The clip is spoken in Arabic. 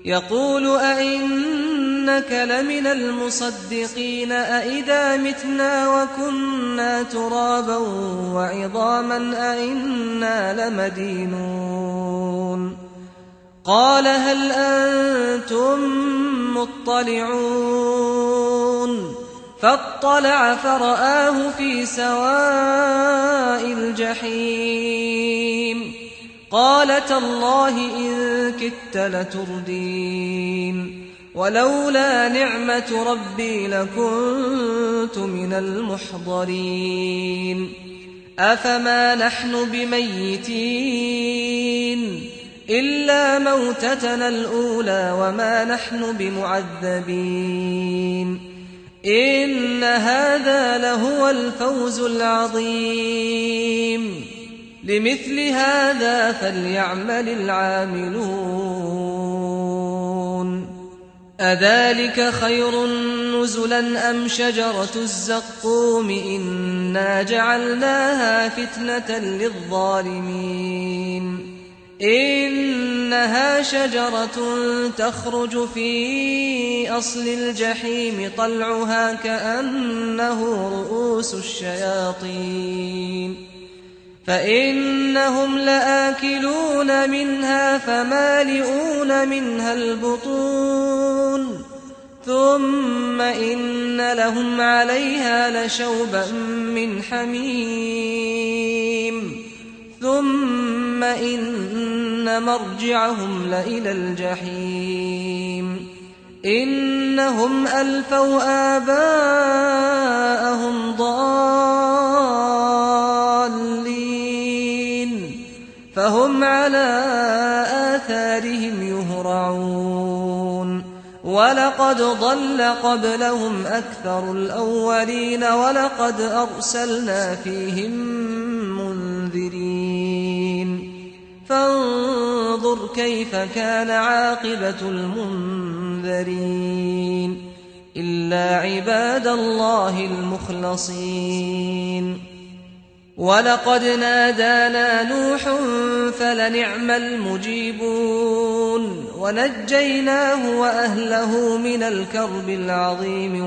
يقول أئنك لمن المصدقين أئذا متنا وكنا ترابا وعظاما أئنا لمدينون قال هل أنتم مطلعون فاطلع فرآه في سواء الجحيم قال تالله إن كدت لتردين ولولا نعمة ربي لكنت من المحضرين أفما نحن بميتين إلا موتتنا الأولى وما نحن بمعذبين إن هذا لهو الفوز العظيم لمثل هذا فليعمل العاملون أذلك خير نزلا أم شجرة الزقوم إنا جعلناها فتنة للظالمين إنها شجرة تخرج في أصل الجحيم طلعها كأنه رؤوس الشياطين فإنهم لآكلون منها فمالئون منها البطون ثم إن لهم عليها لشوبا من حميم ثم إن مرجعهم لإلى الجحيم إنهم ألفوا آباءهم ضالين فهم على آثارهم يهرعون ولقد ضل قبلهم أكثر الأولين ولقد أرسلنا فيهم منذرين فانظر كيف كان عاقبة المنذرين إلا عباد الله المخلصين ولقد نادانا نوح فلنعم المجيبون ونجيناه وأهله من الكرب العظيم